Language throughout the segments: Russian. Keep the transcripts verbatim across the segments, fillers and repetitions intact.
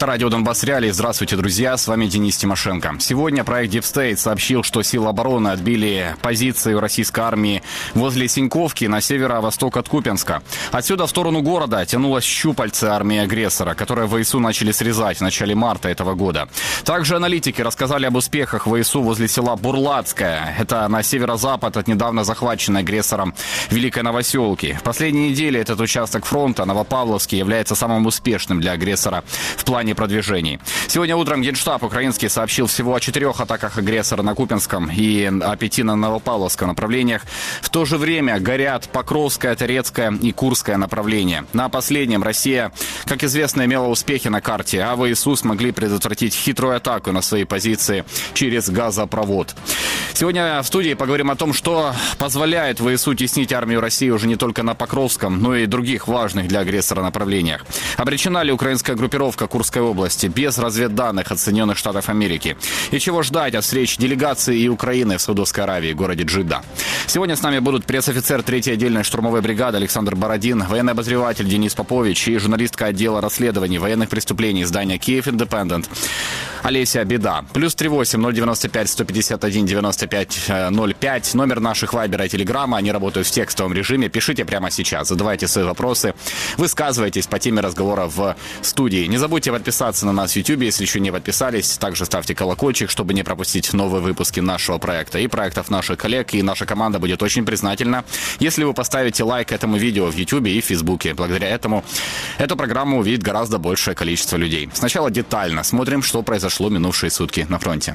Это радио Донбасс Реалии. Здравствуйте, друзья. С вами Денис Тимошенко. Сегодня проект Deep State сообщил, что силы обороны отбили позиции российской армии возле Синьковки на северо-восток от Купянска. Отсюда в сторону города тянулась щупальце армии агрессора, которое ВСУ начали срезать в начале марта этого года. Также аналитики рассказали об успехах ВСУ возле села Бурлацкое. Это на северо-запад от недавно захваченной агрессором Великой Новоселки. В последние недели этот участок фронта, Новопавловский, является самым успешным для агрессора в плане продвижений. Сегодня утром Генштаб украинский сообщил всего о четырех атаках агрессора на Купянском и о пяти на Новопавловском направлениях. В то же время горят Покровское, Торецкое и Курское направления. На последнем Россия, как известно, имела успехи на карте, а ВСУ смогли предотвратить хитрую атаку на свои позиции через газопровод. Сегодня в студии поговорим о том, что позволяет ВСУ теснить армию России уже не только на Покровском, но и других важных для агрессора направлениях. Обречена ли украинская группировка Курской области без разведданных от Соединенных Штатов Америки? И чего ждать от встреч делегации и Украины в Саудовской Аравии, в городе Джидда? Сегодня с нами будут пресс-офицер третьей отдельной штурмовой бригады Александр Бородин, военный обозреватель Денис Попович и журналистка отдела расследований военных преступлений издания Киев Индепендент Олеся Беда. Плюс три восемь ноль девяносто пять сто пятьдесят один девяносто пять ноль пять. Номер наших вайбера и телеграмма. Они работают в текстовом режиме. Пишите прямо сейчас. Задавайте свои вопросы. Высказывайтесь по теме разговора в студии. Не забудьте подписаться на нас в YouTube, если еще не подписались. Также ставьте колокольчик, чтобы не пропустить новые выпуски нашего проекта и проектов наших коллег. И наша команда будет очень признательна, если вы поставите лайк этому видео в YouTube и в Facebook. Благодаря этому эту программу увидит гораздо большее количество людей. Сначала детально смотрим, что произошло минувшие сутки на фронте.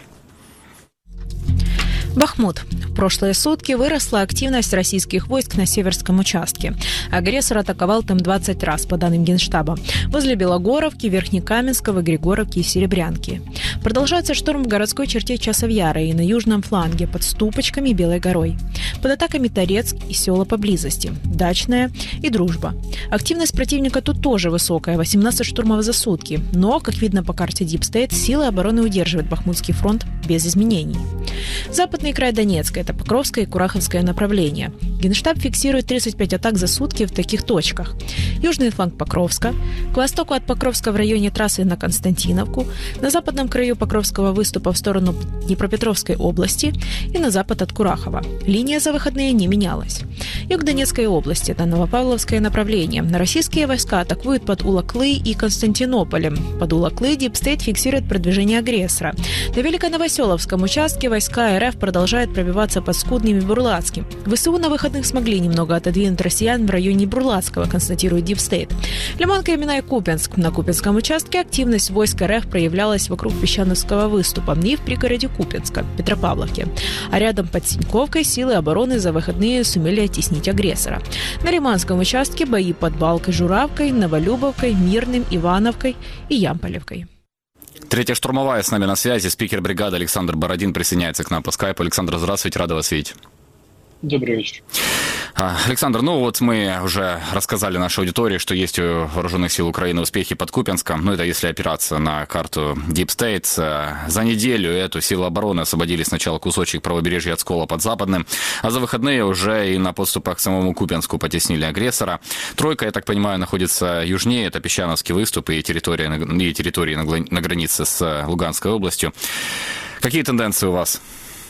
Бахмут. В прошлые сутки выросла активность российских войск на северском участке. Агрессор атаковал там двадцать раз, по данным Генштаба. Возле Белогоровки, Верхнекаменского, Григоровки и Серебрянки. Продолжается штурм в городской черте Часовьяра и на южном фланге под Ступочками и Белой горой. Под атаками Торецк и села поблизости. Дачная и Дружба. Активность противника тут тоже высокая, восемнадцать штурмов за сутки. Но, как видно по карте Deep State, силы обороны удерживают Бахмутский фронт без изменений. Западный край Донецка – это Покровское и Кураховское направления. Генштаб фиксирует тридцать пять атак за сутки в таких точках. Южный фланг Покровска, к востоку от Покровска в районе трассы на Константиновку, на западном краю Покровского выступа в сторону Днепропетровской области и на запад от Курахова. Линия за выходные не менялась. Юг Донецкой области – это Новопавловское направление. Российские войска атакуют под Улаклы и Константинополем. Под Улаклы Deep State фиксирует продвижение агрессора. На Великоновоселовском участке войска РФ продолжают пробиваться под Скудным и Бурлацким. ВСУ на выходных смогли немного отодвинуть россиян в районе Бурлацкого, констатирует Deep State. Лиманка, Имена и Купянск. На Купянском участке активность войск РФ проявлялась вокруг Песчановского выступа и в пригороде Купянска, Петропавловке. А рядом под Синьковкой силы обороны за выходные сумели оттеснить агрессора. На Лиманском участке бои под Балкой, Журавкой, Новолюбовкой, Мирным, Ивановкой и Ямполевкой. Третья штурмовая с нами на связи. Спикер бригады Александр Бородин присоединяется к нам по скайпу. Александр, здравствуйте, рада вас видеть. Добрый вечер. Александр, ну вот мы уже рассказали нашей аудитории, что есть у вооруженных сил Украины успехи под Купянском. Ну, это если опираться на карту Deep State. За неделю эту силы обороны освободили сначала кусочек правобережья от Скола под Западным, а за выходные уже и на подступах к самому Купянску потеснили агрессора. Тройка, я так понимаю, находится южнее. Это Песчановский выступ и территория, и территории на, на границе с Луганской областью. Какие тенденции у вас?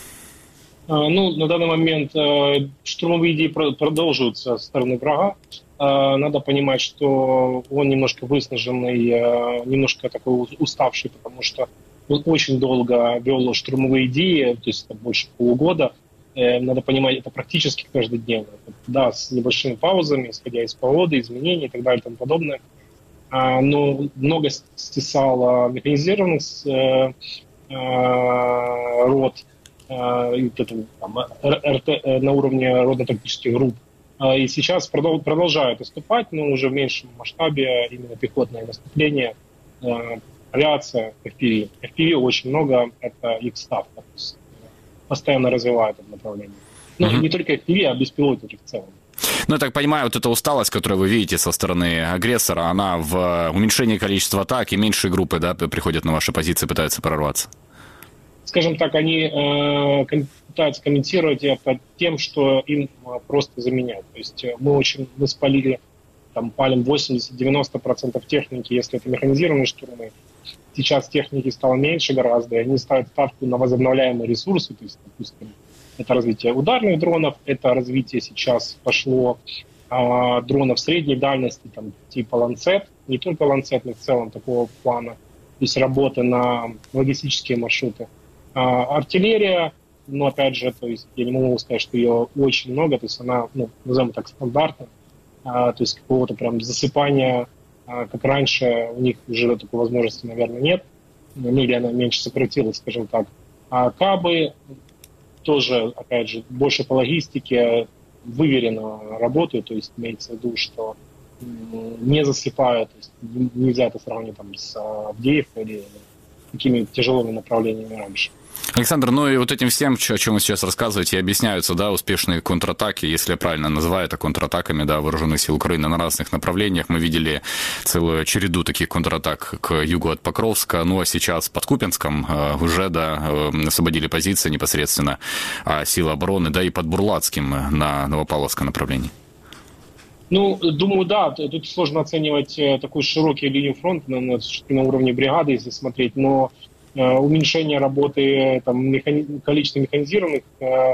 Ну, на данный момент э, штурмовые идеи продолжаются со стороны врага. Э, надо понимать, что он немножко выснаженный, э, немножко такой уставший, потому что он очень долго вел штурмовые идеи, то есть это больше полугода. Э, надо понимать, это практически каждодневно. Да, с небольшими паузами, исходя из погоды, изменений и так далее и тому подобное. Э, но много стесало механизированных э, э, рот, там, РТ на уровне родно-тактических групп. И сейчас продолжают наступать, но уже в меньшем масштабе, именно пехотное наступление, авиация, эф пи ви. эф пи ви очень много, это их ставка, постоянно развивают это направление. Но mm-hmm. не только эф пи ви, а беспилотники в целом. Ну, я так понимаю, вот эта усталость, которую вы видите со стороны агрессора, она в уменьшении количества атак, и меньшие группы, да, приходят на ваши позиции, пытаются прорваться. Скажем так, они э, пытаются комментировать это тем, что им просто заменяют. То есть мы очень мы спалили, там, палим восемьдесят-девяносто процентов техники, если это механизированные штурмы. сейчас техники стало меньше гораздо, и они ставят ставку на возобновляемые ресурсы, то есть, допустим, это развитие ударных дронов, это развитие сейчас пошло а, дронов средней дальности, там, типа Ланцет, не только Ланцет, но в целом такого плана, то есть работы на логистические маршруты. А, артиллерия, но опять же, то есть я не могу сказать, что ее очень много, то есть она, ну, назовем так, стандартная, а, то есть какого-то прям засыпания, а, как раньше, у них уже такой возможности, наверное, нет, ну, или она меньше сократилась, скажем так. А кабы тоже, опять же, больше по логистике выверенно работают, то есть имеется в виду, что не засыпают, то есть нельзя это сравнить там с Авдеевкой или такими тяжелыми направлениями раньше. Александр, ну и вот этим всем, о чем вы сейчас рассказываете, объясняются, да, успешные контратаки, если я правильно называю это контратаками, да, вооруженных сил Украины на разных направлениях. Мы видели целую череду таких контратак к югу от Покровска, ну а сейчас под Купянском э, уже, да, э, освободили позиции непосредственно э, силы обороны, да, и под Бурлацким на Новопавловском направлении. Ну, думаю, да, тут сложно оценивать такую широкую линию фронта на, на уровне бригады, если смотреть, но уменьшение работы, там, механи... количества механизированных э,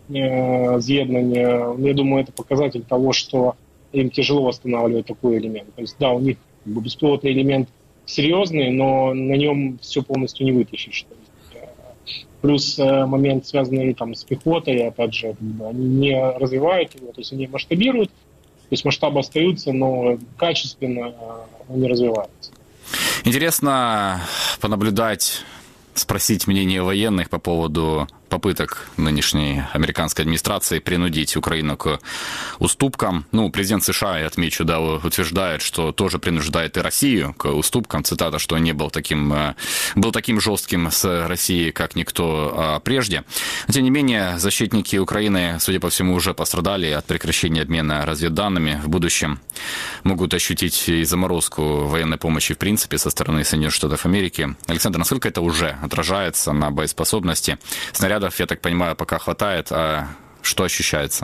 э, з'єднань, я думаю, это показатель того, что им тяжело восстанавливать такой элемент. То есть, да, у них как бы, беспилотный элемент серьезный, но на нем все полностью не вытащишь. То есть, э, плюс э, момент, связанный там, с пехотой, опять же, как бы, они не развивают его, то есть они масштабируют, то есть масштабы остаются, но качественно э, они развиваются. Интересно понаблюдать, спросить мнение военных по поводу попыток нынешней американской администрации принудить Украину к уступкам. Ну, президент США, я отмечу, да, утверждает, что тоже принуждает и Россию к уступкам. Цитата, что не был таким, был таким жестким с Россией, как никто прежде. Но, тем не менее, защитники Украины, судя по всему, уже пострадали от прекращения обмена разведданными. В будущем могут ощутить и заморозку военной помощи, в принципе, со стороны Соединенных Штатов Америки. Александр, насколько это уже отражается на боеспособности? Снаряд, я так понимаю, пока хватает, а что ощущается?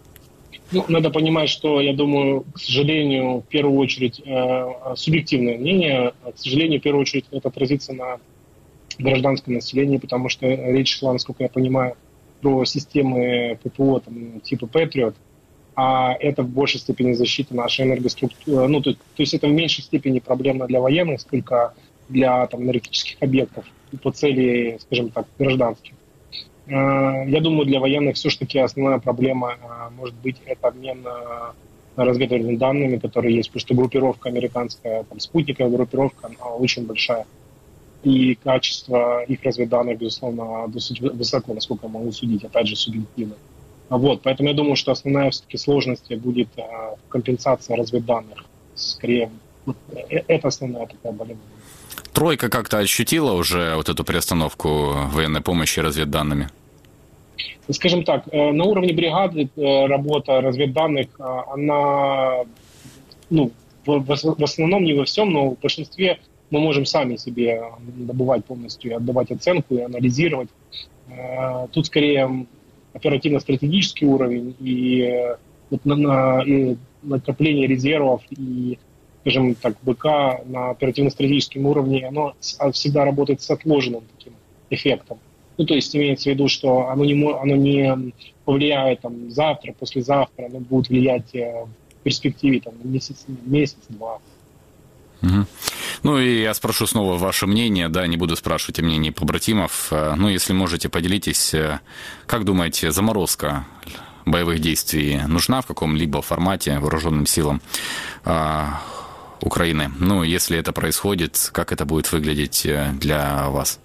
Ну, надо понимать, что, я думаю, к сожалению, в первую очередь, э, субъективное мнение, к сожалению, в первую очередь это отразится на гражданском населении, потому что речь шла, насколько я понимаю, про системы ППО там, типа Патриот, а это в большей степени защита нашей энергоструктуры. Ну, то, то есть это в меньшей степени проблема для военных, сколько для там, энергетических объектов по цели, скажем так, гражданских. Я думаю, для военных все-таки основная проблема может быть это обмен разведывательными данными, которые есть, потому что группировка американская, там, спутниковая группировка, она очень большая. И качество их разведданных, безусловно, высоко, насколько я могу судить, опять же, субъективно. Вот, поэтому я думаю, что основная все-таки сложность будет в компенсации разведданных. Скорее, вот, это основная такая болезнь. Тройка как-то ощутила уже вот эту приостановку военной помощи разведданными? Скажем так, на уровне бригады работа разведданных, она, ну, в основном не во всем, но в большинстве мы можем сами себе добывать полностью, отдавать оценку и анализировать. Тут скорее оперативно-стратегический уровень и, и накопление резервов и, скажем так, БК на оперативно-стратегическом уровне, оно всегда работает с отложенным таким эффектом. Ну, то есть имеется в виду, что оно не, оно не повлияет там, завтра, послезавтра, оно будет влиять в перспективе там, месяц, месяц-два. Угу. Ну и я спрошу снова ваше мнение, да, не буду спрашивать о мнении побратимов. Ну, если можете, поделитесь, как думаете, заморозка боевых действий нужна в каком-либо формате вооруженным силам а, Украины? Ну, если это происходит, как это будет выглядеть для вас?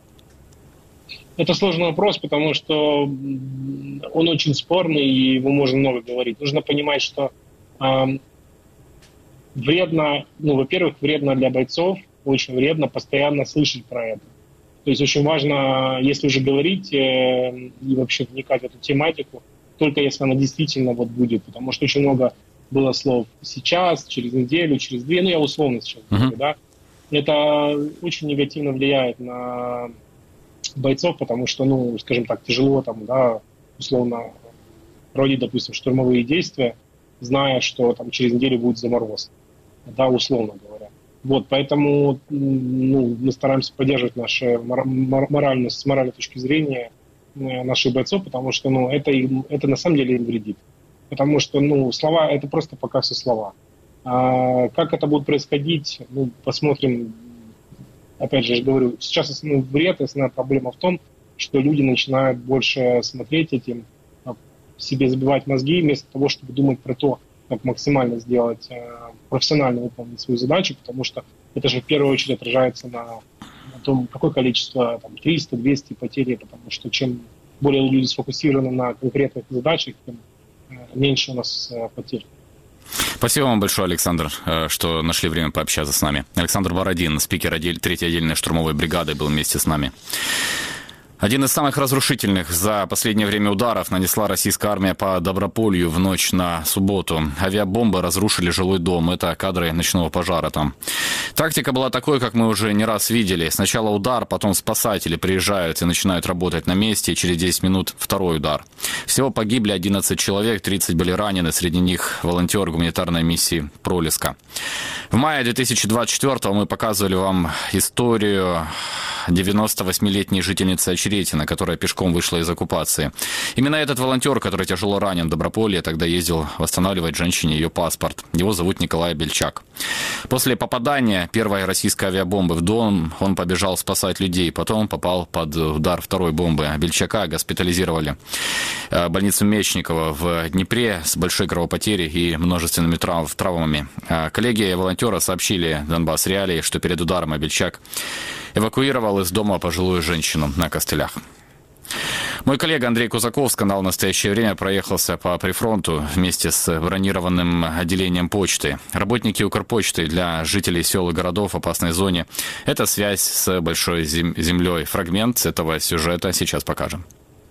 Это сложный вопрос, потому что он очень спорный, и его можно много говорить. Нужно понимать, что э, вредно, ну, во-первых, вредно для бойцов, очень вредно постоянно слышать про это. То есть очень важно, если уже говорить э, и вообще вникать в эту тематику, только если она действительно вот будет, потому что очень много было слов сейчас, через неделю, через две, ну я условно сейчас говорю, uh-huh. да. Это очень негативно влияет на бойцов, потому что, ну, скажем так, тяжело там, да, условно проводить, допустим, штурмовые действия, зная, что там через неделю будет заморозка, да, условно говоря. Вот, поэтому ну, мы стараемся поддерживать наши моральные, с моральной точки зрения наших бойцов, потому что ну, это, им, это на самом деле им вредит. Потому что ну, слова – это просто пока все слова. А как это будет происходить, ну, посмотрим. Опять же, я говорю, сейчас основной вред, основная проблема в том, что люди начинают больше смотреть этим, себе забивать мозги, вместо того, чтобы думать про то, как максимально сделать, профессионально выполнить свою задачу, потому что это же в первую очередь отражается на, на том, какое количество, там, триста-двести потерь, потому что чем более люди сфокусированы на конкретных задачах, тем меньше у нас потерь. Спасибо вам большое, Александр, что нашли время пообщаться с нами. Александр Бородин, спикер третьей отдельной штурмовой бригады, был вместе с нами. Один из самых разрушительных за последнее время ударов нанесла российская армия по Доброполью в ночь на субботу. Авиабомбы разрушили жилой дом. Это кадры ночного пожара там. Тактика была такой, как мы уже не раз видели. Сначала удар, потом спасатели приезжают и начинают работать на месте, и через десять минут второй удар. Всего погибли одиннадцать человек, тридцать были ранены, среди них волонтер гуманитарной миссии «Пролеска». В мае две тысячи двадцать четвёртого мы показывали вам историю девяносто восьмилетней жительницы Очеретина, которая пешком вышла из оккупации. Именно этот волонтер, который тяжело ранен в Доброполье, тогда ездил восстанавливать женщине ее паспорт. Его зовут Николай Бельчак. После попадания первой российской авиабомбы в дом он побежал спасать людей. Потом попал под удар второй бомбы. Бельчака госпитализировали в больницу Мечникова в Днепре с большой кровопотерей и множественными трав- травмами. Коллеги волонтера сообщили Донбасс Реалии, что перед ударом Бельчак эвакуировал из дома пожилую женщину на костылях. Мой коллега Андрей Кузаков с канала «Настоящее время» проехался по прифронту вместе с бронированным отделением почты. Работники Укрпочты для жителей сел и городов в опасной зоне – это связь с большой землей. Фрагмент этого сюжета сейчас покажем.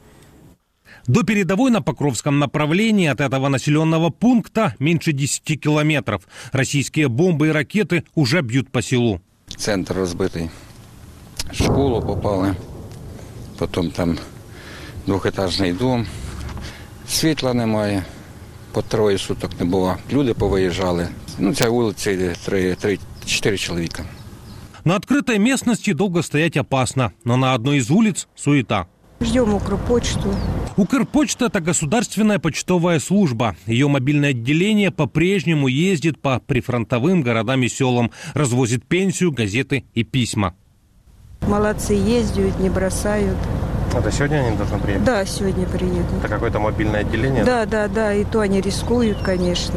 До передовой на Покровском направлении от этого населенного пункта меньше десяти километров. Российские бомбы и ракеты уже бьют по селу. Центр розбитий. В школу попали. Потім там двохетажний дом. Світла немає. По троє суток не було. Люди повиїжджали. Ну, ця вулиця три-чотири чоловіка. На открытой местности долго стоять опасно, но на одной из улиц суета. Ждем Укрпочту. Укрпочта – это государственная почтовая служба. Ее мобильное отделение по-прежнему ездит по прифронтовым городам и селам, развозит пенсию, газеты и письма. Молодцы, ездят, не бросают. Это сегодня они должны приехать? Да, сегодня приедут. Это какое-то мобильное отделение? Да, да, да, и то они рискуют, конечно.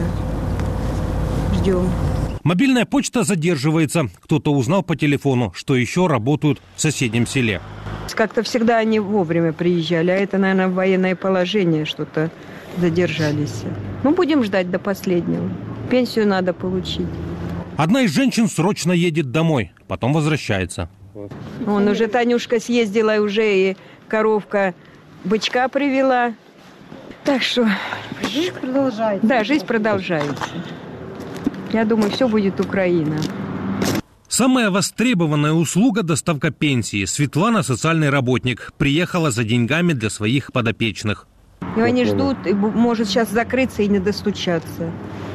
Ждем. Мобильная почта задерживается. Кто-то узнал по телефону, что еще работают в соседнем селе. Как-то всегда они вовремя приезжали, а это, наверное, военное положение, что-то задержались. Ну, будем ждать до последнего. Пенсию надо получить. Одна из женщин срочно едет домой, потом возвращается. Вон уже Танюшка съездила, уже и коровка бычка привела. Так что... Жизнь продолжается. Да, жизнь продолжается. Я думаю, все будет Украина. Самая востребованная услуга – доставка пенсии. Светлана, социальный работник, приехала за деньгами для своих подопечных. И они ждут, и может сейчас закрыться и не достучаться.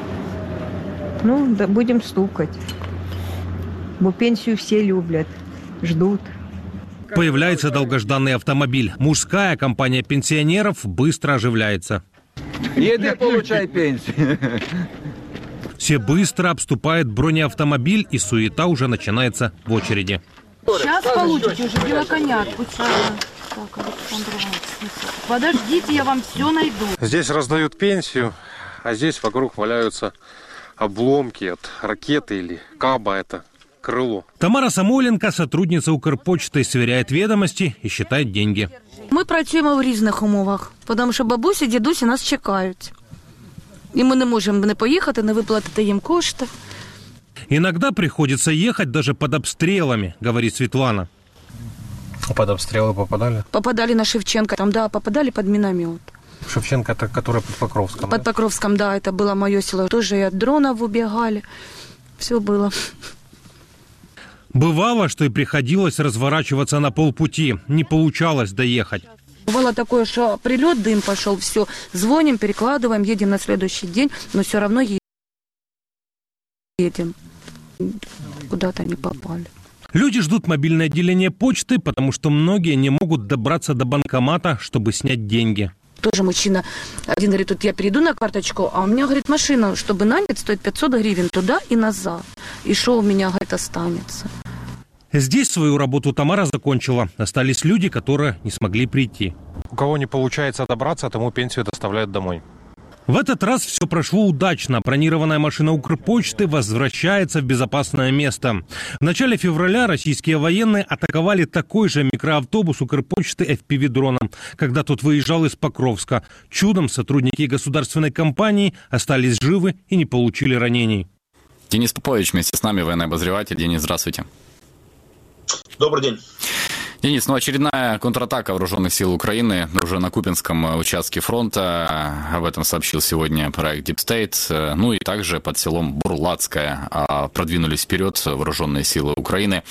Ну, да, будем стукать. Бо пенсию все любят, ждут. Появляется долгожданный автомобиль. Мужская компания пенсионеров быстро оживляется. Еды, получай пенсию. Все быстро обступают бронеавтомобиль, и суета уже начинается в очереди. Сейчас получите уже белоконятку. Подождите, я вам все найду. Здесь раздают пенсию, а здесь вокруг валяются обломки от ракеты или каба, это крыло. Тамара Самойленко, сотрудница Укрпочти, сверяет ведомості і считает деньги. Ми працюємо в різних умовах, тому що бабусі, дідусі нас чекають. І ми не можемо не поїхати, не виплатити їм кошти. Иногда приходится ехать даже под обстрелами, говорит Светлана. Под обстрелы попадали? Попадали на Шевченко, там, да, попадали под миномет. Шевченко, это который под Покровском? Под да? Покровском, да, это было мое село. Тоже и от дронов убегали. Все было. Бывало, что и приходилось разворачиваться на полпути. Не получалось доехать. Бывало такое, что прилет, дым пошел, все, звоним, перекладываем, едем на следующий день, но все равно едем. куда-то они попали. Люди ждут мобильное отделение почты, потому что многие не могут добраться до банкомата, чтобы снять деньги. Тоже мужчина, один говорит, вот я перейду на карточку, а у меня, говорит, машина, чтобы нанять, стоит пятьсот гривен туда и назад. И что у меня, говорит, останется? Здесь свою работу Тамара закончила. Остались люди, которые не смогли прийти. У кого не получается добраться, тому пенсию доставляют домой. В этот раз все прошло удачно. Бронированная машина Укрпочты возвращается в безопасное место. В начале февраля российские военные атаковали такой же микроавтобус Укрпочты эф пи ви-дроном, когда тот выезжал из Покровска. Чудом сотрудники государственной компании остались живы и не получили ранений. Денис Попович вместе с нами, военный обозреватель. Денис, здравствуйте. Добрый день. Денис, ну очередная контратака вооруженных сил Украины уже на Купянском участке фронта. Об этом сообщил сегодня проект Deep State. Ну и также под селом Бурлацкое продвинулись вперед вооруженные силы Украины.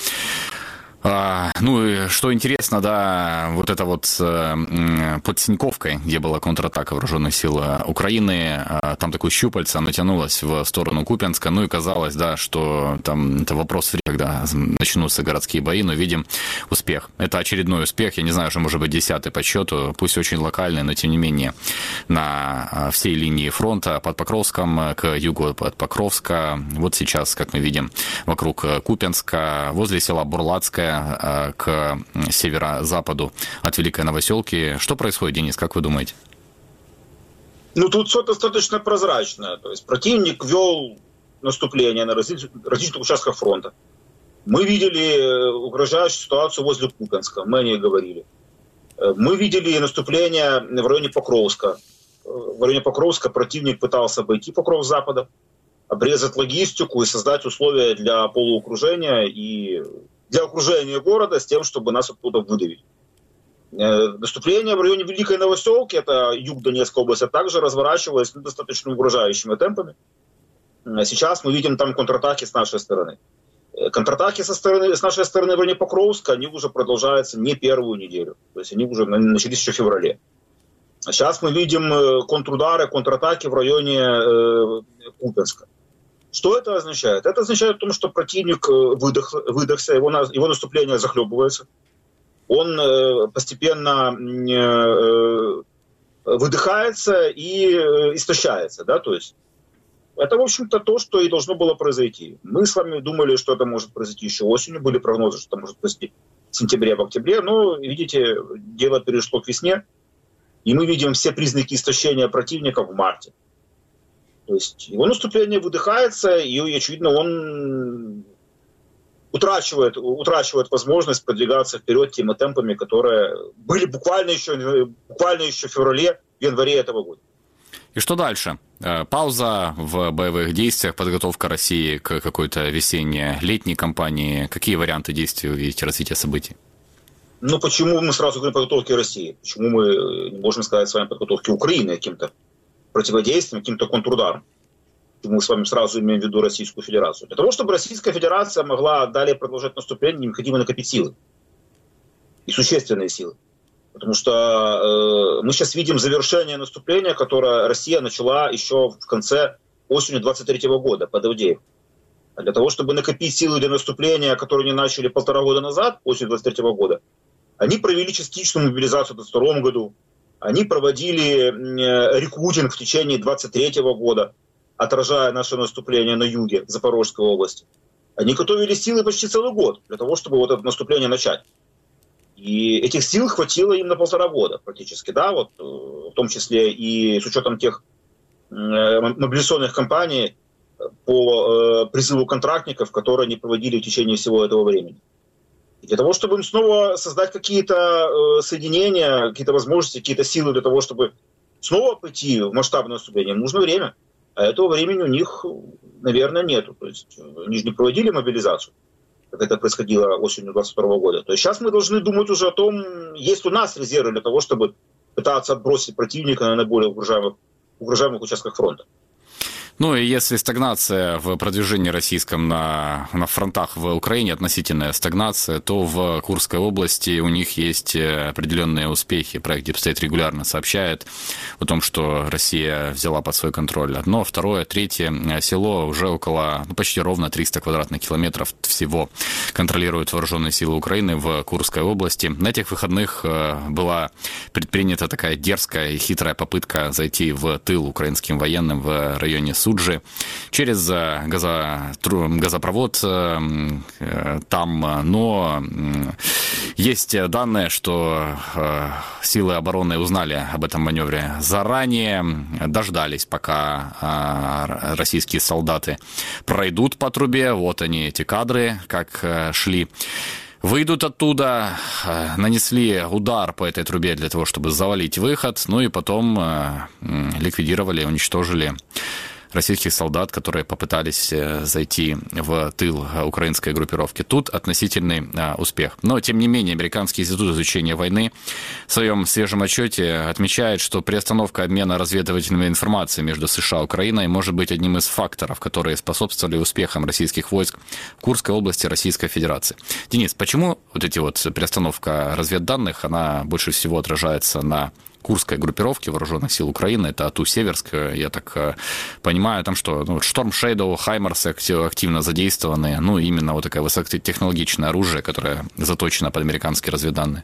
А, ну и что интересно, да, вот это вот э, под Синьковкой, где была контратака вооруженных сил Украины, э, там такое щупальце натянулось в сторону Купянска, ну и казалось, да, что там это вопрос времени, когда начнутся городские бои, но видим успех. Это очередной успех, я не знаю, что может быть десятый по счету, пусть очень локальный, но тем не менее на всей линии фронта под Покровском, к югу от Покровска, вот сейчас, как мы видим, вокруг Купянска, возле села Бурлацкое, к северо-западу от Великой Новоселки. Что происходит, Денис, как вы думаете? Ну, тут все достаточно прозрачно. То есть противник вел наступление на различ... различных участках фронта. Мы видели угрожающую ситуацию возле Купянска, мы о ней говорили. Мы видели наступление в районе Покровска. В районе Покровска противник пытался обойти Покров с запада, обрезать логистику и создать условия для полуокружения и для окружения города с тем, чтобы нас оттуда выдавить. Наступление в районе Великой Новоселки, это юг Донецкой области, также разворачивалось ну, достаточно угрожающими темпами. Сейчас мы видим там контратаки с нашей стороны. Контратаки со стороны, с нашей стороны в районе Покровска, они уже продолжаются не первую неделю. То есть они уже начались еще в феврале. А сейчас мы видим контрудары, контратаки в районе э, Купянска. Что это означает? Это означает то, что противник выдох, выдохся, его, его наступление захлебывается. Он э, постепенно э, выдыхается и э, истощается. Да? То есть это, в общем-то, то, что и должно было произойти. Мы с вами думали, что это может произойти еще осенью. Были прогнозы, что это может произойти в сентябре, в октябре. Но, видите, дело перешло к весне. И мы видим все признаки истощения противника в марте. То есть его наступление выдыхается, и, очевидно, он утрачивает, утрачивает возможность продвигаться вперед теми темпами, которые были буквально еще, буквально еще в феврале, в январе этого года. И что дальше? Пауза в боевых действиях, подготовка России к какой-то весенне-летней кампании. Какие варианты действий вы видите развития событий? Ну, почему мы сразу говорим о подготовке России? Почему мы не можем сказать с вами о подготовке Украины каким-то противодействием, каким-то контрударом? Мы с вами сразу имеем в виду Российскую Федерацию. Для того, чтобы Российская Федерация могла далее продолжать наступление, необходимо накопить силы. И существенные силы. Потому что э, мы сейчас видим завершение наступления, которое Россия начала еще в конце осени двадцать третьего года под Авдеевкой. А для того, чтобы накопить силы для наступления, которые они начали полтора года назад, осенью двадцать третьего года, они провели частичную мобилизацию в двадцать втором году. Они проводили рекрутинг в течение двадцать третьего года, отражая наше наступление на юге Запорожской области. Они готовили силы почти целый год для того, чтобы вот это наступление начать. И этих сил хватило им на полтора года практически, да, вот, в том числе и с учетом тех мобилизационных кампаний по призыву контрактников, которые они проводили в течение всего этого времени. И для того, чтобы им снова создать какие-то соединения, какие-то возможности, какие-то силы для того, чтобы снова пойти в масштабное наступление, нужно время. А этого времени у них, наверное, нету. То есть они же не проводили мобилизацию, как это происходило осенью двадцать второго года. То есть сейчас мы должны думать уже о том, есть у нас резервы для того, чтобы пытаться отбросить противника на наиболее угрожаемых, угрожаемых участках фронта. Ну и если стагнация в продвижении российском на, на фронтах в Украине, относительная стагнация, то в Курской области у них есть определенные успехи. Проект Deep State регулярно сообщает о том, что Россия взяла под свой контроль одно, второе, третье село, уже около, ну, почти ровно триста квадратных километров всего контролируют вооруженные силы Украины в Курской области. На этих выходных была предпринята такая дерзкая и хитрая попытка зайти в тыл украинским военным в районе Суджи через газо, газопровод там, но есть данные, что силы обороны узнали об этом маневре заранее, дождались, пока российские солдаты пройдут по трубе, вот они, эти кадры, как шли. Выйдут оттуда, нанесли удар по этой трубе для того, чтобы завалить выход, ну и потом ликвидировали, уничтожили российских солдат, которые попытались зайти в тыл украинской группировки. Тут относительный успех. Но, тем не менее, Американский институт изучения войны в своем свежем отчете отмечает, что приостановка обмена разведывательной информацией между США и Украиной может быть одним из факторов, которые способствовали успехам российских войск в Курской области Российской Федерации. Денис, почему вот эти вот приостановка разведданных, она больше всего отражается на Курской группировки вооруженных сил Украины, это АТУ Северск, я так понимаю, там что, ну, Шторм Шейдоу, Хаймарс активно задействованы, ну, именно вот такое высокотехнологичное оружие, которое заточено под американские разведданные.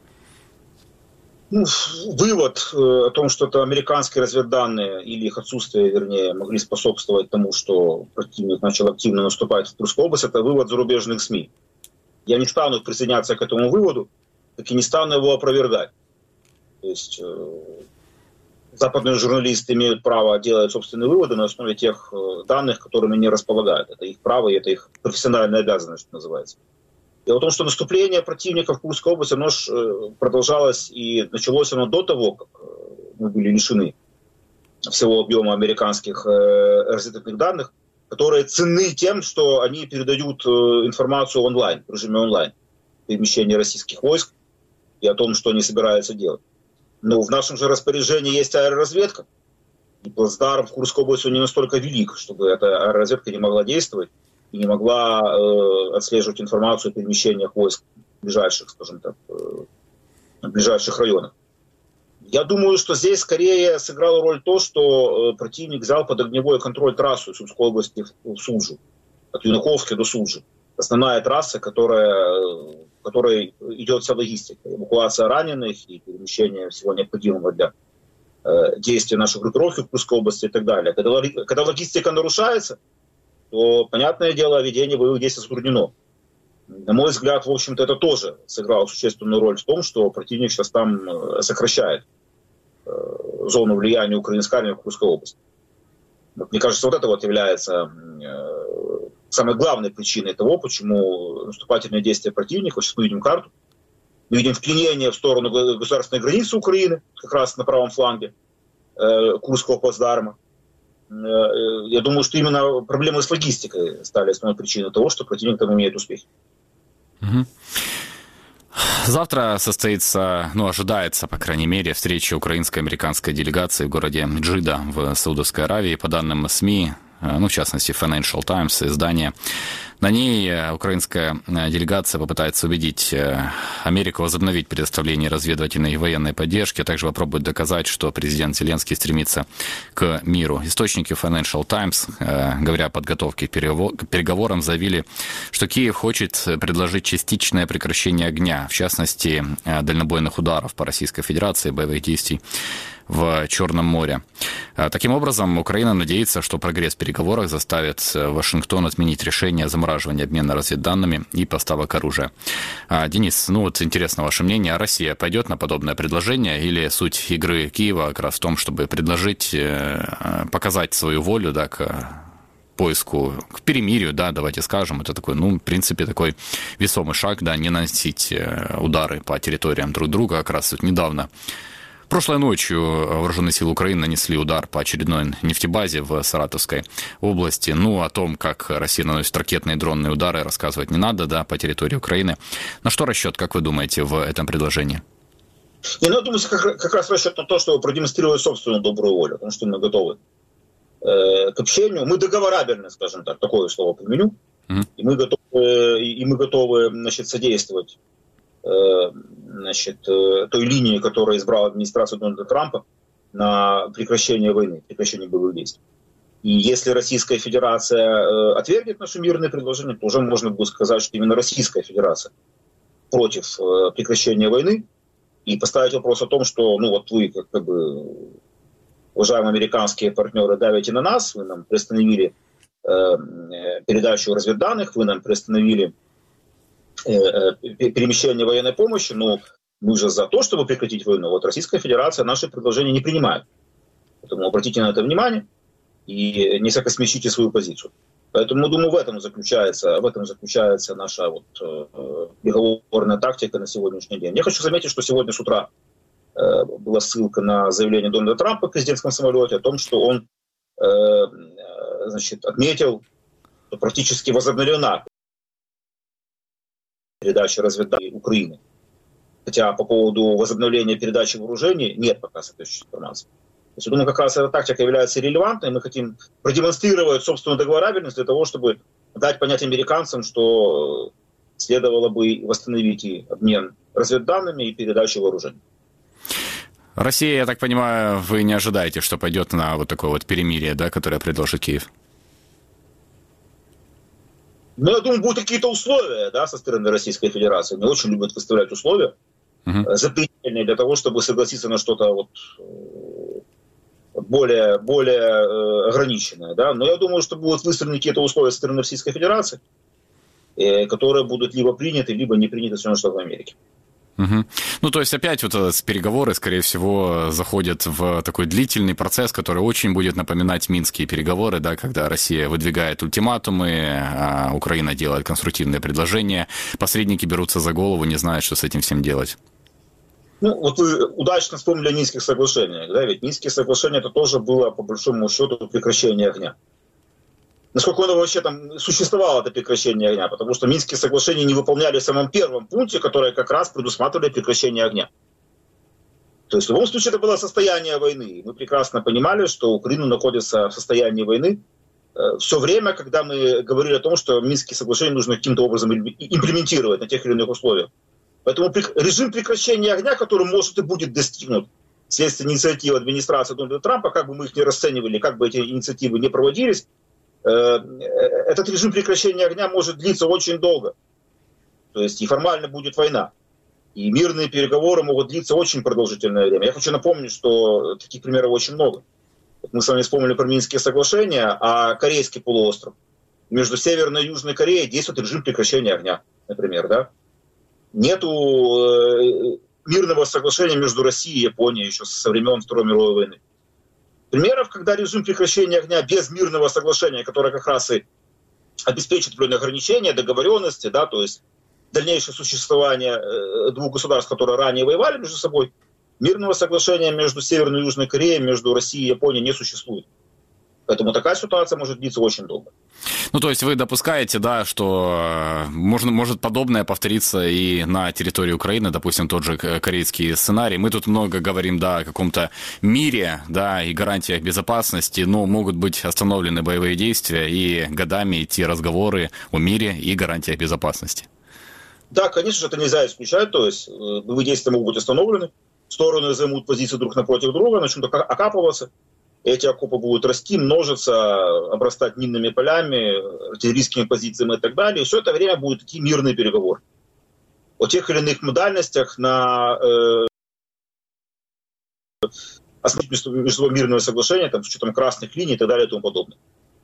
Ну, вывод о том, что это американские разведданные или их отсутствие, вернее, могли способствовать тому, что противник начал активно наступать в Курскую область, это вывод зарубежных СМИ. Я не стану присоединяться к этому выводу, так и не стану его опровергать. То есть э, западные журналисты имеют право делать собственные выводы на основе тех э, данных, которыми они располагают. Это их право и это их профессиональная обязанность, что называется. Дело в том, что наступление противника в Курской области, оно ж, э, продолжалось и началось оно до того, как э, мы были лишены всего объема американских э, разведывательных данных, которые ценны тем, что они передают э, информацию онлайн, в режиме онлайн, перемещение российских войск и о том, что они собираются делать. Но в нашем же распоряжении есть аэроразведка. И плацдарм в Курской области не настолько велик, чтобы эта аэроразведка не могла действовать и не могла э, отслеживать информацию о перемещениях войск в ближайших, скажем так, э, в ближайших районах. Я думаю, что здесь скорее сыграло роль то, что э, противник взял под огневой контроль трассу из Сумской области в Суджу, от Юнуховки до Суджи. Основная трасса, которая, в которой идет вся логистика, эвакуация раненых и перемещение всего необходимого для э, действия нашей группировки в Курской области и так далее. Когда, когда логистика нарушается, то, понятное дело, ведение боевых действий затруднено. На мой взгляд, в общем-то, это тоже сыграло существенную роль в том, что противник сейчас там сокращает э, зону влияния украинской армии в Курской области. Мне кажется, вот это вот является э, самой главной причиной того, почему наступательные действия противника, сейчас мы видим карту, мы видим вклинение в сторону государственной границы Украины, как раз на правом фланге э, Курского плацдарма. Э, я думаю, что именно проблемы с логистикой стали основной причиной того, что противник там имеет успехи. Угу. Завтра состоится, ну, ожидается, по крайней мере, встреча украинско-американской делегации в городе Джидда в Саудовской Аравии. По данным СМИ, ну, в частности, Financial Times, издание, на ней украинская делегация попытается убедить Америку возобновить предоставление разведывательной и военной поддержки, а также попробует доказать, что президент Зеленский стремится к миру. Источники Financial Times, говоря о подготовке к переговорам, заявили, что Киев хочет предложить частичное прекращение огня, в частности, дальнобойных ударов по Российской Федерации, боевых действий в Черном море. Таким образом, Украина надеется, что прогресс в переговорах заставит Вашингтон отменить решение о замораживании обмена разведданными и поставок оружия. Денис, ну вот интересно ваше мнение, а Россия пойдет на подобное предложение или суть игры Киева как раз в том, чтобы предложить, показать свою волю, да, к поиску, к перемирию, да, давайте скажем, это такой, ну, в принципе, такой весомый шаг, да, не наносить удары по территориям друг друга, как раз вот недавно. Прошлой ночью вооруженные силы Украины нанесли удар по очередной нефтебазе в Саратовской области. Ну, о том, как Россия наносит ракетные и дронные удары, рассказывать не надо, да, по территории Украины. На что расчет, как вы думаете, в этом предложении? Не, ну, я думаю, как, как раз расчет на то, чтобы продемонстрировать собственную добрую волю, потому что мы готовы э, к общению. Мы договорабельны, скажем так, такое слово применю, mm-hmm. и мы готовы, и мы готовы, значит, содействовать э, значит, э, той линии, которую избрала администрация Дональда Трампа на прекращение войны, прекращение боевых действий. И если Российская Федерация э, отвергнет наше мирное предложение, то уже можно будет сказать, что именно Российская Федерация против э, прекращения войны, и поставить вопрос о том, что, ну вот вы, как, как бы, уважаемые американские партнеры, давите на нас, вы нам приостановили э, передачу разведданных, вы нам приостановили э, э, перемещение военной помощи, но мы же за то, чтобы прекратить войну. Вот Российская Федерация наши предложения не принимает. Поэтому обратите на это внимание и несколько смягчите свою позицию. Поэтому, думаю, в этом заключается, в этом заключается наша вот, э, переговорная тактика на сегодняшний день. Я хочу заметить, что сегодня с утра э, была ссылка на заявление Дональда Трампа в президентском самолете о том, что он э, значит, отметил, что практически возобновлена передача разведданий Украины. Хотя по поводу возобновления передачи вооружений нет пока соответствующей информации. То есть, я думаю, как раз эта тактика является релевантной. Мы хотим продемонстрировать собственную договорабельность для того, чтобы дать понять американцам, что следовало бы восстановить и обмен разведданными, и передачу вооружений. Россия, я так понимаю, вы не ожидаете, что пойдет на вот такое вот перемирие, да, которое предложит Киев? Ну, я думаю, будут какие-то условия, да, со стороны Российской Федерации. Они очень любят выставлять условия uh-huh. запретительные для того, чтобы согласиться на что-то вот более, более э, ограниченное. Да? Но я думаю, что будут выставлены какие-то условия со стороны Российской Федерации, э, которые будут либо приняты, либо не приняты в Соединенных Штатах Америки. Угу. Ну, то есть опять вот переговоры, скорее всего, заходят в такой длительный процесс, который очень будет напоминать минские переговоры, да, когда Россия выдвигает ультиматумы, а Украина делает конструктивные предложения, посредники берутся за голову, не знают, что с этим всем делать. Ну, вот вы удачно вспомнили о Минских соглашениях, да, ведь Минские соглашения это тоже было, по большому счету, прекращение огня. Насколько оно вообще там существовало, это прекращение огня, потому что Минские соглашения не выполняли в самом первом пункте, который как раз предусматривали прекращение огня. То есть в любом случае это было состояние войны. Мы прекрасно понимали, что Украина находится в состоянии войны все время, когда мы говорили о том, что Минские соглашения нужно каким-то образом имплементировать на тех или иных условиях. Поэтому режим прекращения огня, который может и будет достигнут вследствие инициативы администрации Дональда Трампа, как бы мы их ни расценивали, как бы эти инициативы не проводились, этот режим прекращения огня может длиться очень долго. То есть и формально будет война. И мирные переговоры могут длиться очень продолжительное время. Я хочу напомнить, что таких примеров очень много. Мы с вами вспомнили про Минские соглашения, а Корейский полуостров. Между Северной и Южной Кореей действует режим прекращения огня, например, да? Нету э, мирного соглашения между Россией и Японией еще со времен Второй мировой войны. Примеров, когда режим прекращения огня без мирного соглашения, которое как раз и обеспечит определенные ограничения, договоренности, да, то есть дальнейшее существование э, двух государств, которые ранее воевали между собой, мирного соглашения между Северной и Южной Кореей, между Россией и Японией не существует. Поэтому такая ситуация может длиться очень долго. Ну, то есть вы допускаете, да, что можно, может подобное повториться и на территории Украины, допустим, тот же корейский сценарий. Мы тут много говорим, да, о каком-то мире, да, и гарантиях безопасности, но могут быть остановлены боевые действия и годами идти разговоры о мире и гарантиях безопасности. Да, конечно же, это нельзя исключать, то есть боевые действия могут быть остановлены, стороны займут позиции друг напротив друга, начнут окапываться. Эти окопы будут расти, множиться, обрастать минными полями, артиллерийскими позициями и так далее. И все это время будут такие мирные переговоры. О тех или иных модальностях на э, основе между мирного соглашения, там, с учетом красных линий и так далее и тому подобное.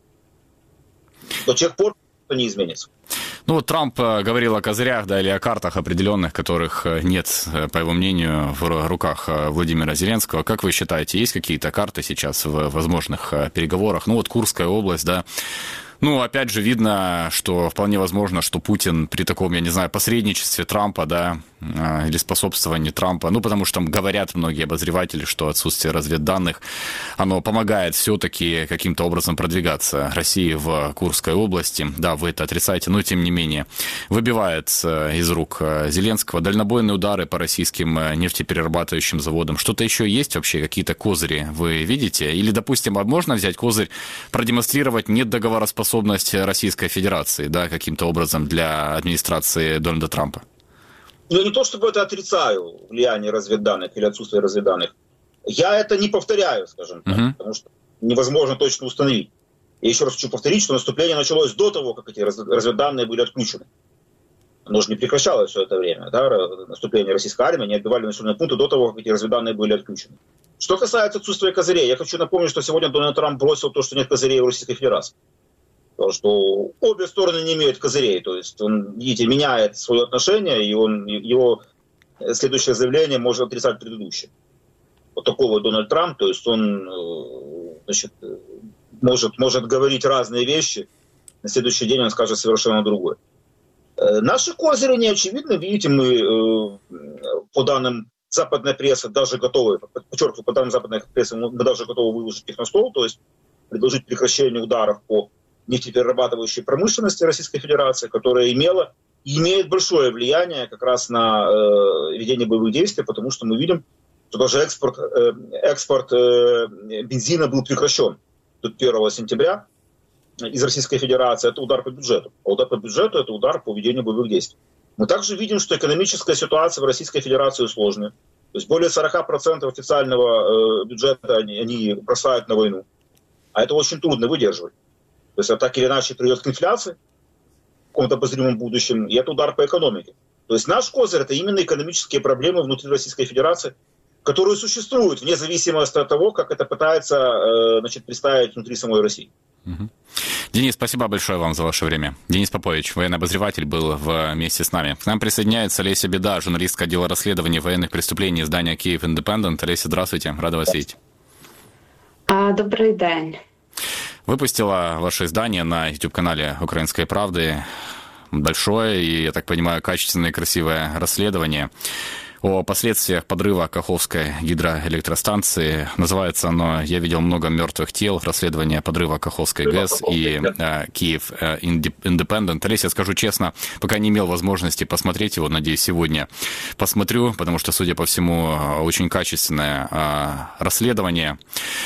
До тех пор это не изменится. Ну вот Трамп говорил о козырях, да, или о картах определенных, которых нет, по его мнению, в руках Владимира Зеленского. Как вы считаете, есть какие-то карты сейчас в возможных переговорах? Ну вот Курская область, да. Ну, опять же, видно, что вполне возможно, что Путин при таком, я не знаю, посредничестве Трампа, да, или способствование Трампа? Ну, потому что там говорят многие обозреватели, что отсутствие разведданных, оно помогает все-таки каким-то образом продвигаться России в Курской области. Да, вы это отрицаете, но тем не менее. Выбивает из рук Зеленского дальнобойные удары по российским нефтеперерабатывающим заводам. Что-то еще есть вообще, какие-то козыри вы видите? Или, допустим, можно взять козырь, продемонстрировать недоговороспособность Российской Федерации, да, каким-то образом для администрации Дональда Трампа? Ну, не то чтобы это отрицаю, влияние разведданных или отсутствие разведданных. Я это не повторяю, скажем так, uh-huh. потому что невозможно точно установить. Я еще раз хочу повторить, что наступление началось до того, как эти разведданные были отключены. Оно же не прекращалось все это время. Да? Наступление российской армии, не отбивали населенные пункты до того, как эти разведданные были отключены. Что касается отсутствия козырей, я хочу напомнить, что сегодня Дональд Трамп бросил то, что нет козырей в Российской Федерации. Потому что обе стороны не имеют козырей. То есть он, видите, меняет свое отношение, и он, его следующее заявление может отрицать предыдущее. Вот такой вот Дональд Трамп, то есть он, значит, может, может говорить разные вещи, на следующий день он скажет совершенно другое. Наши козыри не очевидны. Видите, мы по данным западной прессы даже готовы, подчеркиваю, по данным западной прессы, мы даже готовы выложить их на стол, то есть предложить прекращение ударов по нефтеперерабатывающей промышленности Российской Федерации, которая имела и имеет большое влияние как раз на э, ведение боевых действий, потому что мы видим, что даже экспорт, э, экспорт э, бензина был прекращен тут первого сентября из Российской Федерации. Это удар по бюджету. А удар по бюджету – это удар по ведению боевых действий. Мы также видим, что экономическая ситуация в Российской Федерации сложная. То есть более сорок процентов официального э, бюджета они, они бросают на войну. А это очень трудно выдерживать. То есть это так или иначе приведет к инфляции в каком-то обозримом будущем, и это удар по экономике. То есть наш козырь – это именно экономические проблемы внутри Российской Федерации, которые существуют вне зависимости от того, как это пытается, значит, представить внутри самой России. Угу. Денис, спасибо большое вам за ваше время. Денис Попович, военный обозреватель, был вместе с нами. К нам присоединяется Леся Беда, журналистка отдела расследования военных преступлений издания «Киев Индепендент». Леся, здравствуйте, рада вас видеть. Добрый день. Выпустила ваше издание на YouTube-канале «Украинской правды» большое и, я так понимаю, качественное и красивое расследование о последствиях подрыва Каховской гидроэлектростанции. Называется оно «Я видел много мертвых тел. Расследование подрыва Каховской ГЭС» и э, «Киев Индепендент». Олеся, скажу честно, пока не имел возможности посмотреть его, надеюсь, сегодня посмотрю, потому что, судя по всему, очень качественное э, расследование.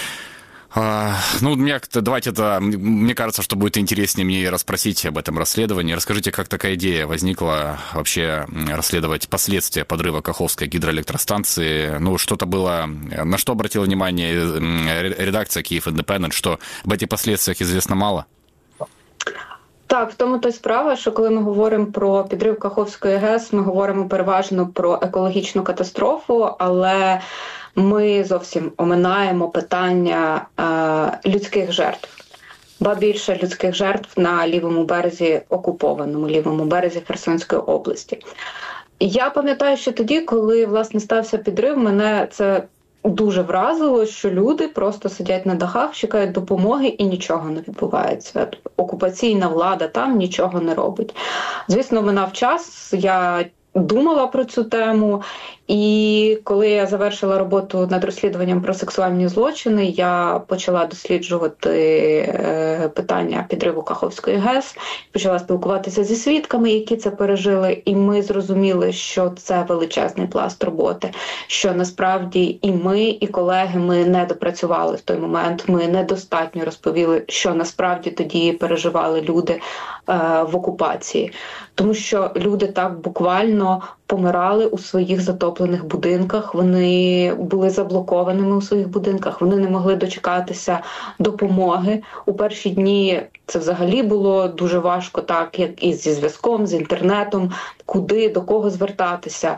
Ну, мне, давайте это, мне кажется, что будет интереснее мне расспросить об этом расследовании. Расскажите, как такая идея возникла вообще расследовать последствия подрыва Каховской гидроэлектростанции? Ну, что-то было, на что обратила внимание редакция «Киев Индепендент», что об этих последствиях известно мало? Так, в тому то й справа, що коли ми говоримо про підрив Каховської ГЕС, ми говоримо переважно про екологічну катастрофу, але ми зовсім оминаємо питання е, людських жертв. Ба більше людських жертв на лівому березі, окупованому лівому березі Херсонської області. Я пам'ятаю, що тоді, коли, власне, стався підрив, мене це дуже вразило, що люди просто сидять на дахах, чекають допомоги і нічого не відбувається. Окупаційна влада там нічого не робить. Звісно, минав час, я думала про цю тему, і коли я завершила роботу над розслідуванням про сексуальні злочини, я почала досліджувати е, питання підриву Каховської ГЕС, почала спілкуватися зі свідками, які це пережили, і ми зрозуміли, що це величезний пласт роботи, що насправді і ми, і колеги, ми не допрацювали в той момент, ми недостатньо розповіли, що насправді тоді переживали люди е, в окупації. Тому що люди так буквально помирали у своїх затоплених будинках, вони були заблокованими у своїх будинках, вони не могли дочекатися допомоги. У перші дні це взагалі було дуже важко, так як і зі зв'язком, з інтернетом, куди, до кого звертатися.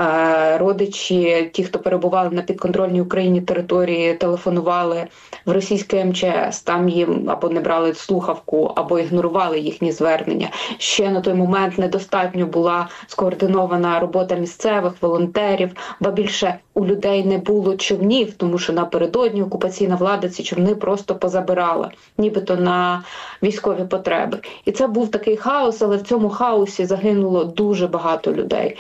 Родичі, ті, хто перебували на підконтрольній Україні території, телефонували в російське ем че ес, там їм або не брали слухавку, або ігнорували їхні звернення. Ще на той момент недостатньо була скоординована робота місцевих, волонтерів, ба більше у людей не було човнів, тому що напередодні окупаційна влада ці човни просто позабирала, нібито на військові потреби. І це був такий хаос, але в цьому хаосі загинуло дуже багато людей.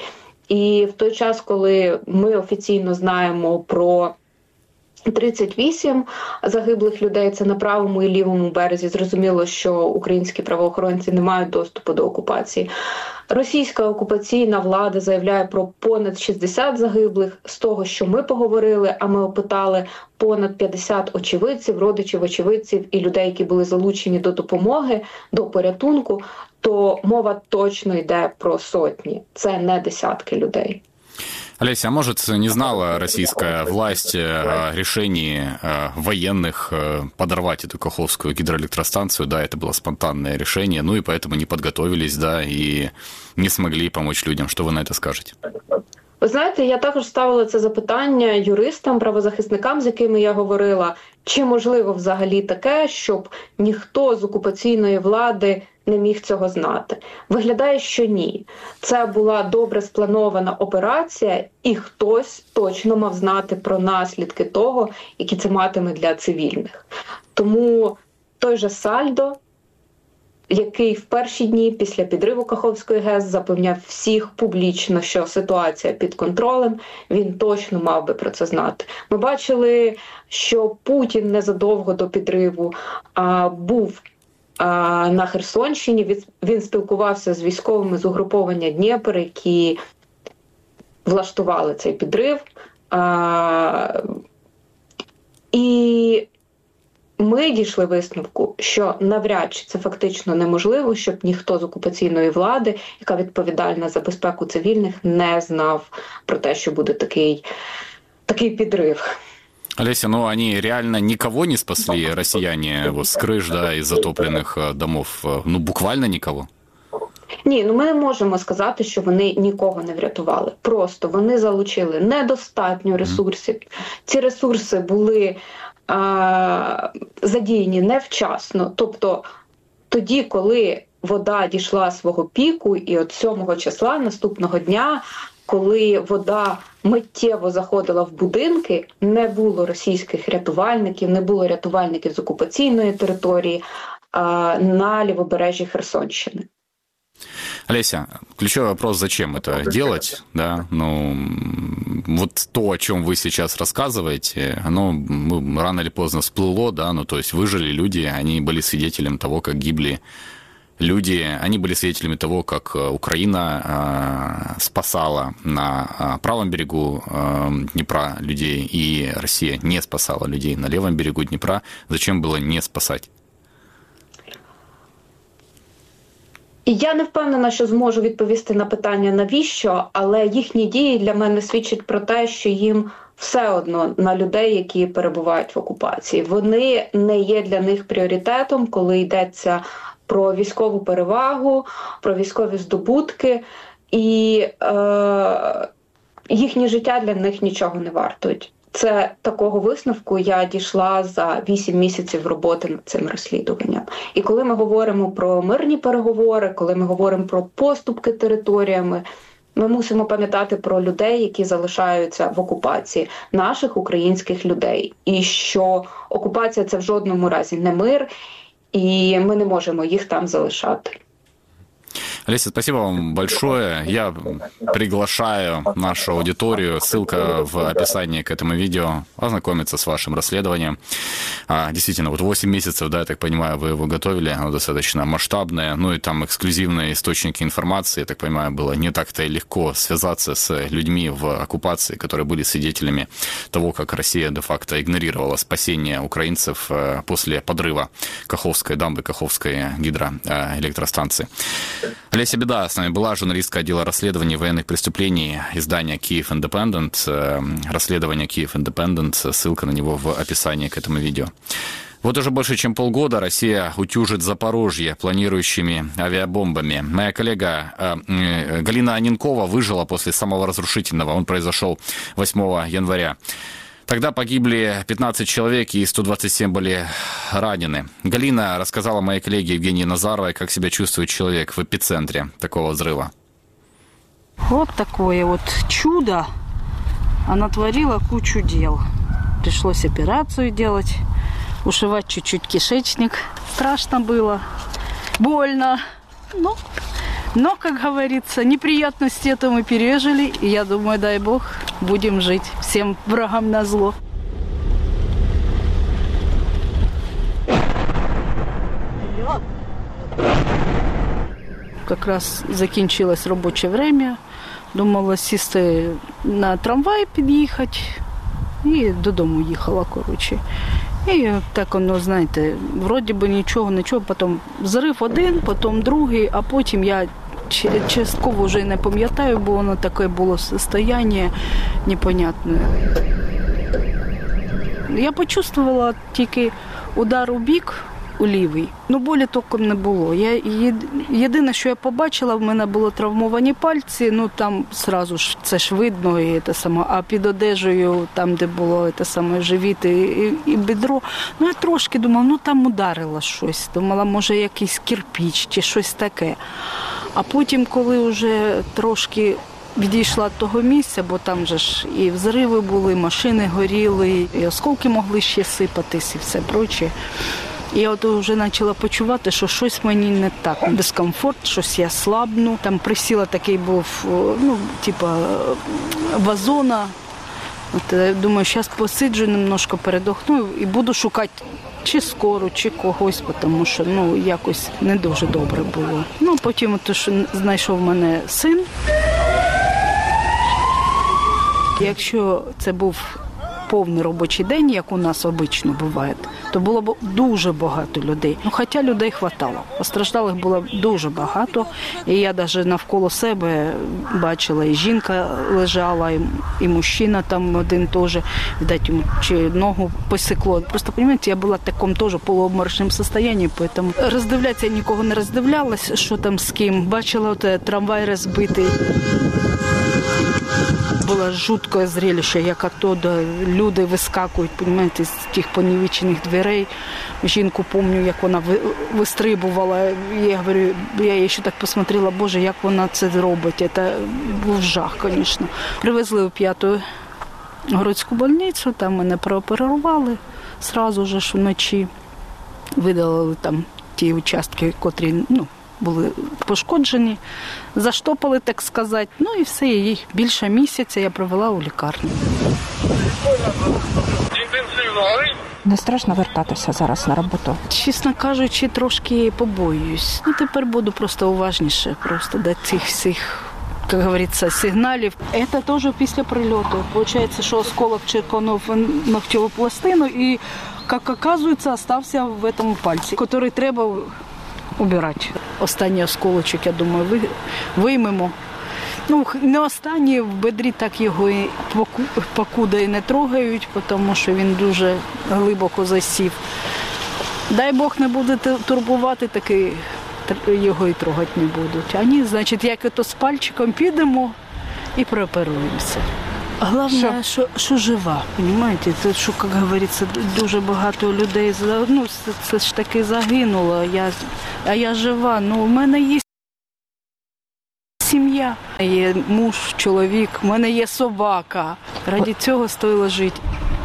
І в той час, коли ми офіційно знаємо про тридцять вісім загиблих людей, це на правому і лівому березі, зрозуміло, що українські правоохоронці не мають доступу до окупації. Російська окупаційна влада заявляє про понад шістдесят загиблих. З того, що ми поговорили, а ми опитали понад п'ятдесят очевидців, родичів очевидців і людей, які були залучені до допомоги, до порятунку, то мова точно йде про сотні. Це не десятки людей. Олеся, а может, не знала российская власть о решении военных подорвать эту Каховскую гидроэлектростанцию? Да, это было спонтанное решение, ну и поэтому не подготовились, да, и не смогли помочь людям. Что вы на это скажете? Ви знаєте, я також ставила це запитання юристам, правозахисникам, з якими я говорила, чи можливо взагалі таке, щоб ніхто з окупаційної влади не міг цього знати. Виглядає, що ні. Це була добре спланована операція, і хтось точно мав знати про наслідки того, які це матиме для цивільних. Тому той же Сальдо, який в перші дні після підриву Каховської ГЕС запевняв всіх публічно, що ситуація під контролем, він точно мав би про це знати. Ми бачили, що Путін незадовго до підриву а, був а, на Херсонщині, він, він спілкувався з військовими з угруповання Дніпр, які влаштували цей підрив. А, і ми дійшли висновку, що навряд чи це фактично неможливо, щоб ніхто з окупаційної влади, яка відповідальна за безпеку цивільних, не знав про те, що буде такий, такий підрив. Олеся, ну они реально никого не спасли, россияне, вот, с крыш, да, из затопленных домов? Ну, буквально никого? Ні, ну ми не можемо сказати, що вони нікого не врятували. Просто вони залучили недостатньо ресурсів. Ці ресурси були а, задіяні невчасно. Тобто тоді, коли вода дійшла свого піку, і от сьомого числа наступного дня, коли вода миттєво заходила в будинки, не було російських рятувальників, не було рятувальників з окупаційної території а, на лівобережжі Херсонщини. Олеся, ключевой вопрос, зачем это делать, да, ну, вот то, о чем вы сейчас рассказываете, оно ну, рано или поздно всплыло, да, ну, то есть выжили люди, они были свидетелем того, как гибли люди, они были свидетелями того, как Украина э, спасала на э, правом берегу э, Днепра людей, и Россия не спасала людей на левом берегу Днепра. Зачем было не спасать? Я не впевнена, що зможу відповісти на питання навіщо, але їхні дії для мене свідчать про те, що їм все одно на людей, які перебувають в окупації. Вони не є для них пріоритетом, коли йдеться про військову перевагу, про військові здобутки, і е, їхнє життя для них нічого не вартують. Це такого висновку я дійшла за вісім місяців роботи над цим розслідуванням. І коли ми говоримо про мирні переговори, коли ми говоримо про поступки територіями, ми мусимо пам'ятати про людей, які залишаються в окупації, наших українських людей. І що окупація – це в жодному разі не мир, і ми не можемо їх там залишати. Олеся, спасибо вам большое. Я приглашаю нашу аудиторию, ссылка в описании к этому видео, ознакомиться с вашим расследованием. А, действительно, вот восемь месяцев, да, я так понимаю, вы его готовили, оно достаточно масштабное, ну и там эксклюзивные источники информации, я так понимаю, было не так-то и легко связаться с людьми в оккупации, которые были свидетелями того, как Россия де-факто игнорировала спасение украинцев после подрыва Каховской дамбы, Каховской гидроэлектростанции. Олеся Беда с нами была, журналистка отдела расследований военных преступлений издания Kyiv Independent. Расследование Kyiv Independent, ссылка на него в описании к этому видео. Вот уже больше чем полгода Россия утюжит Запорожье планирующими авиабомбами. Моя коллега э, Галина Аненкова выжила после самого разрушительного. Он произошел восьмого января. Тогда погибли пятнадцать человек и сто двадцать семь были ранены. Галина рассказала моей коллеге Евгении Назаровой, как себя чувствует человек в эпицентре такого взрыва. Вот такое вот чудо. Она творила кучу дел. Пришлось операцию делать, ушивать чуть-чуть кишечник. Страшно было, больно. Ну, Но, как говорится, неприятности это мы пережили. И я думаю, дай Бог, будем жить всем врагам назло. Как раз закінчилось робоче время. Думала сісти на трамвай, під'їхати. І додому їхала, коротше. І так воно, знаєте, вроді би нічого, нічого. Потім зрив один, потім другий, а потім я частково вже не пам'ятаю, бо воно таке було состояние непонятне. Я почувствувала тільки удар у бік, у лівий. Ну, болі толком не було. Я, єдине, що я побачила, в мене були травмовані пальці, ну, там сразу ж, це ж видно, і те саме, а під одежею, там, де було те саме, живіт і, і бедро, ну, я трошки думала, ну, там ударило щось. Думала, може, якийсь кирпіч чи щось таке. А потім, коли вже трошки відійшла від того місця, бо там же ж і взриви були, машини горіли, і осколки могли ще сипатись, і все проче. І я от вже почала почувати, що щось мені не так. Дискомфорт, щось я слабну. Там присіла, такий був, ну, типа вазона. От, думаю, зараз посиджу, немножко передохну і буду шукати чи скору, чи когось, тому що, ну, якось не дуже добре було. Ну, потім от, що знайшов мене син. Якщо це був повний робочий день, як у нас обично буває, то було б дуже багато людей. Ну, хоча людей хватало. Постраждалих було дуже багато. І я навіть навколо себе бачила, і жінка лежала, і, і мужчина там один теж, видать, йому чи ногу посекло. Просто, розумієте, я була в такому теж полуобморочному стані, тому роздивлятися я нікого не роздивлялась, що там з ким. Бачила, от, трамвай розбитий. Було жуткое зрелище, як оттуда люди вискакують, розумієте, з тих понівечених дверей. Жінку пам'ятаю, як вона вистрибувала. Я говорю, я її ще так посмотрела, Боже, як вона це робить. Це був жах, звісно. Привезли в п'яту городську больницю, там мене прооперували одразу ж вночі. Видалили там ті участки, котрі, ну, були пошкоджені, заштопали, так сказати. Ну і все, її більше місяця я провела у лікарні. Не страшно вертатися зараз на роботу? Чесно кажучи, трошки побоююсь. Ну, тепер буду просто уважніше, просто до цих всіх, як говориться, сигналів. Це теж після прильоту. Получається, що осколок черканув ногтєву пластину і, як оказується, залишився в цьому пальці, який треба убирати. Останній осколочок, я думаю, виймемо. Ну, не останній, в бедрі так його і покуда і не трогають, тому що він дуже глибоко засів. Дай Бог не буде турбувати, таки його і трогати не будуть. А ні, значить, як ото з пальчиком підемо і прооперуємося. Головне, що, що жива, розумієте? Це, що, як говориться, дуже багато людей, ну, це, це ж таки загинуло, я, а я жива. Ну, у мене є сім'я, є муж, чоловік, у мене є собака. Ради цього стоїло жити.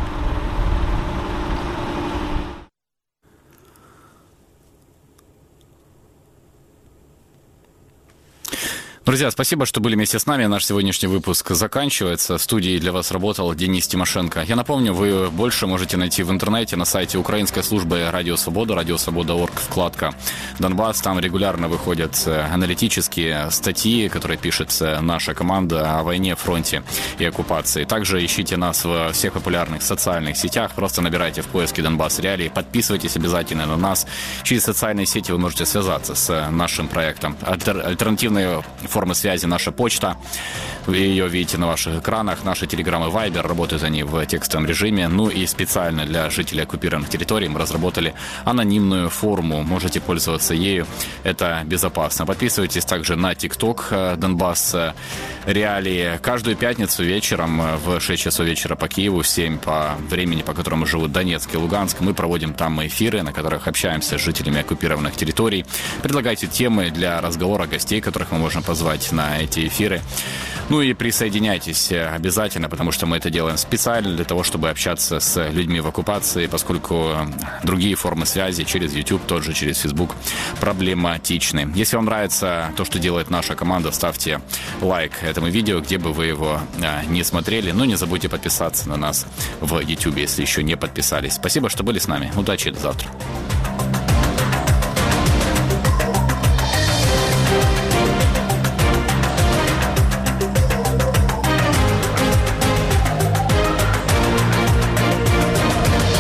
Друзья, спасибо, что были вместе с нами. Наш сегодняшний выпуск заканчивается. В студии для вас работал Денис Тимошенко. Я напомню, вы больше можете найти в интернете на сайте украинской службы Радио Свобода, радио свобода точка орг, вкладка «Донбасс». Там регулярно выходят аналитические статьи, которые пишет наша команда о войне, фронте и оккупации. Также ищите нас в всех популярных социальных сетях. Просто набирайте в поиске «Донбасс Реалии». Подписывайтесь обязательно на нас. Через социальные сети вы можете связаться с нашим проектом. Альтер- альтернативные формы связи наша почта. Вы ее видите на ваших экранах. Наши телеграм и вайбер, работают они в текстовом режиме. Ну и специально для жителей оккупированных территорий мы разработали анонимную форму. Можете пользоваться ею. Это безопасно. Подписывайтесь также на ТикТок Донбасс Реалии. Каждую пятницу вечером в шесть часов вечера по Киеву, в семь по времени, по которому живут Донецк и Луганск, мы проводим там эфиры, на которых общаемся с жителями оккупированных территорий. Предлагайте темы для разговора, гостей, которых мы можем позвать звать на эти эфиры. Ну и присоединяйтесь обязательно, потому что мы это делаем специально для того, чтобы общаться с людьми в оккупации, поскольку другие формы связи через YouTube, тот же через Facebook проблематичны. Если вам нравится то, что делает наша команда, ставьте лайк этому видео, где бы вы его не смотрели. Но не забудьте подписаться на нас в YouTube, если еще не подписались. Спасибо, что были с нами. Удачи, до завтра.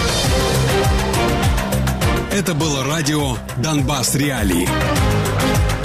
Это было радио «Донбасс Реалии».